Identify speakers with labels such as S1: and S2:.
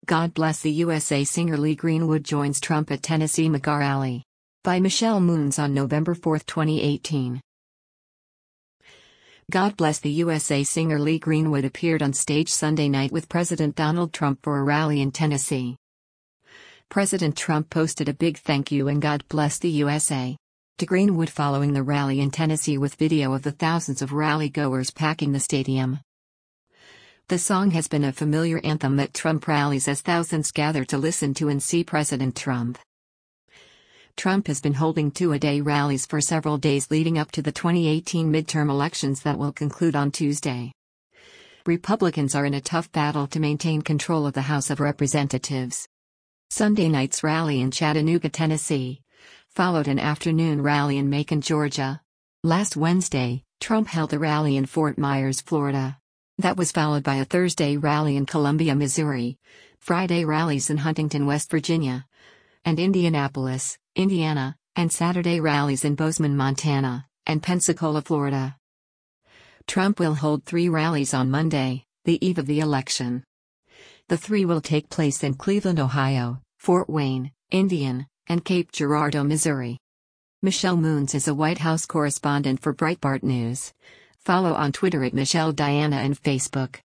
S1: God Bless the USA singer Lee Greenwood joins Trump at Tennessee MAGA rally. By Michelle Moons on November 4, 2018. God Bless the USA singer Lee Greenwood appeared on stage Sunday night with President Donald Trump for a rally in Tennessee. President Trump posted a big thank you and God bless the USA to Greenwood following the rally in Tennessee with video of the thousands of rally-goers packing the stadium. The song has been a familiar anthem at Trump rallies as thousands gather to listen to and see President Trump. Trump has been holding two-a-day rallies for several days leading up to the 2018 midterm elections that will conclude on Tuesday. Republicans are in a tough battle to maintain control of the House of Representatives. Sunday night's rally in Chattanooga, Tennessee, followed an afternoon rally in Macon, Georgia. Last Wednesday, Trump held a rally in Fort Myers, Florida. That was followed by a Thursday rally in Columbia, Missouri, Friday rallies in Huntington, West Virginia, and Indianapolis, Indiana, and Saturday rallies in Bozeman, Montana, and Pensacola, Florida. Trump will hold 3 rallies on Monday, the eve of the election. The 3 will take place in Cleveland, Ohio, Fort Wayne, Indiana, and Cape Girardeau, Missouri. Michelle Moons is a White House correspondent for Breitbart News. Follow on Twitter at Michelle Diana and Facebook.